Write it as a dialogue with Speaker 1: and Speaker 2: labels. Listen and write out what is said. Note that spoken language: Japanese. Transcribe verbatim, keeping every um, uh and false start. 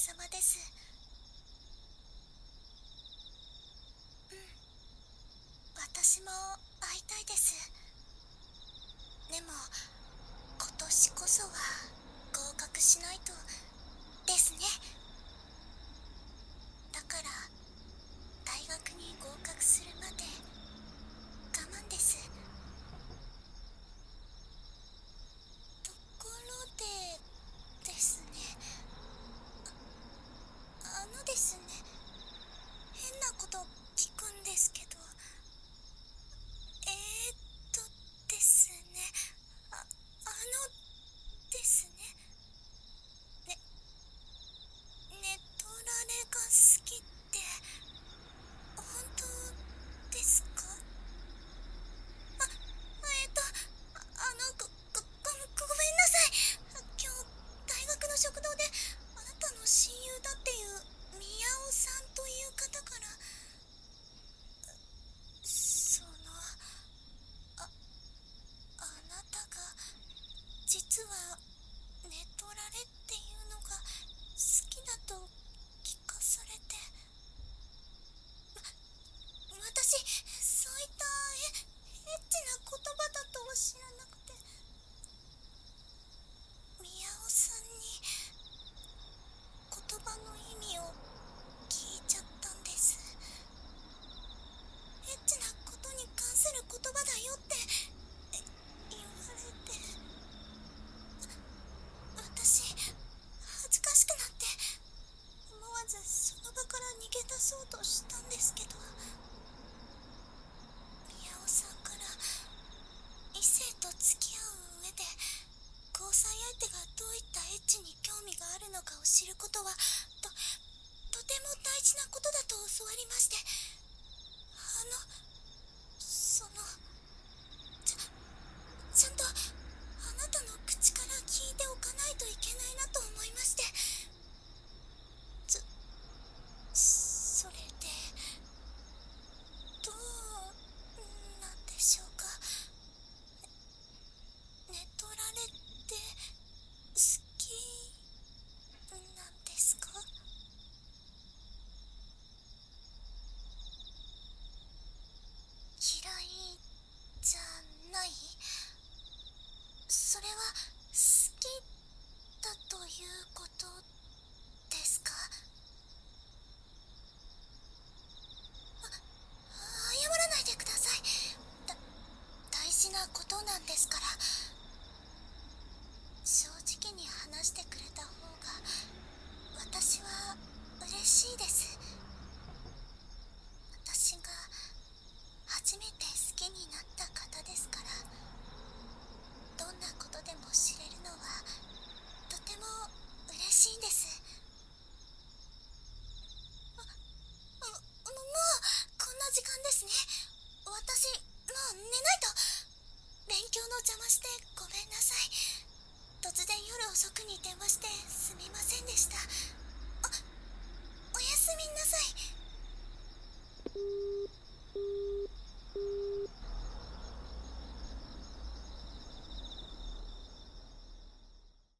Speaker 1: 様です。うん、私も会いたいです。でも今年こそは合格しないとですね。だから大学に合格するまで我慢です。ところでですね、あのですね、変なこと聞くんですけど、えーっとですね、あ、あのですね、ね、ネトラレが好きって本当ですか？あ、えーっと、あ、あの、ご、ご、ご、ごめんなさい。今日、大学の食堂で、あなたの親友だっていう宮尾さんという方から、その、あ、あなたが、実は、ネトラレっていうのが好きだと聞かされて、わ、私、そういったエ、エッチな言葉だとは知らなくて、宮尾さんに言葉の意味を聞いちゃったんです。エッチなことに関する言葉だよって言われて、私恥ずかしくなって思わずその場から逃げ出そうとしたんですけど、宮尾さんから異性と付き合う上で交際相手がどういったエッチに興味があるのかを知ることはととても大事なことだと教わりまして、あのそのちゃちゃんとあなたの口から聞いておかないといけないなと思いまして、そそれでどうなんでしょうか。ネトラレって好きなんですか？嫌いじゃない？それは好きだということですか？あ、謝らないでください。だ、大事なことなんですから。正直に話してくれた方が私は嬉しいです。私が初めて好きになった方ですから、どんなことでも知れるのはとても嬉しいんです。あ、あも、もうこんな時間ですね。私もう寝ないと。勉強の邪魔してごめんなさい。突然夜遅くに電話してすみませんでした。